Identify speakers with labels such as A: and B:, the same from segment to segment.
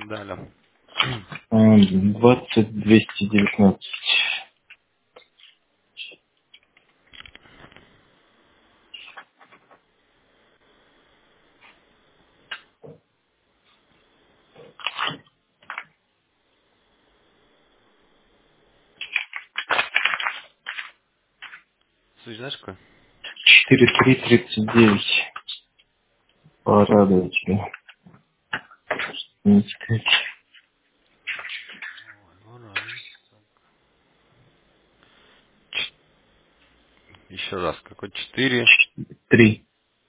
A: Да, алло.
B: 20219.
A: Слушай, знаешь какой?
B: 4339. Порадую тебя. Не сказать.
A: Ой, еще раз, какой?
B: 3.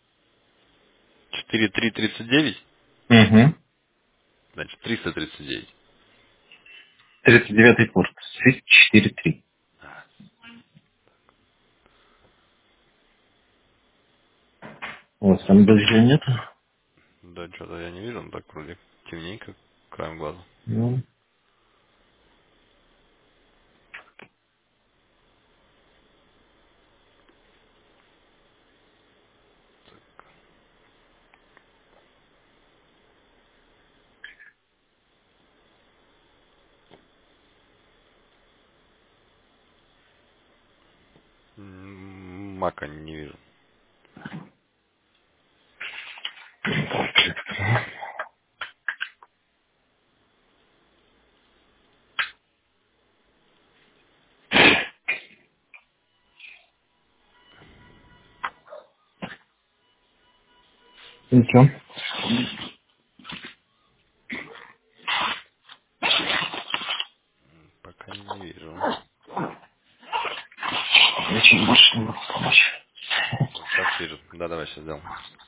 A: 4 3 39?
B: Угу.
A: Значит, 339.
B: 39-й порт. 4-3. У вас там дождя нет?
A: Да, что-то я не вижу, но так вроде темненько, краем глаза.
B: Ну,
A: Мака не вижу.
B: и чё?
A: Пока не вижу.
B: Очень больше не могу помочь.
A: Сейчас вижу. Да, давай сейчас сделаем.